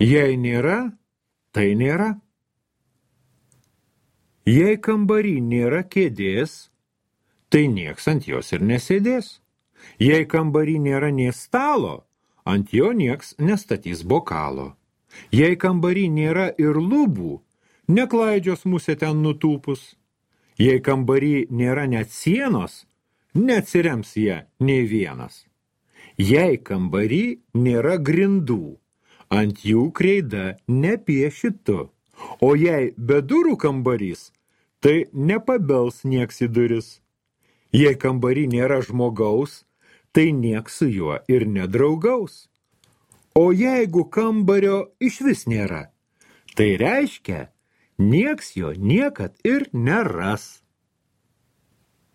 Jei nėra, tai nėra. Jei kambary nėra kėdės, tai nieks ant jos ir nesėdės. Jei kambary nėra nė stalo, ant jo nieks nestatys bokalo. Jei kambary nėra ir lubų, neklaidžios musė ten nutūpus. Jei kambary nėra net sienos, neatsirems ją nei vienas. Jei kambary nėra grindų, ant jų kreida nepieši tu. O jei be durų kambarys, tai nepabels nieks į duris. Jei kambary nėra žmogaus, tai nieks su juo ir nedraugaus. O jeigu kambario išvis nėra, tai reiškia, nieks jo niekad ir neras.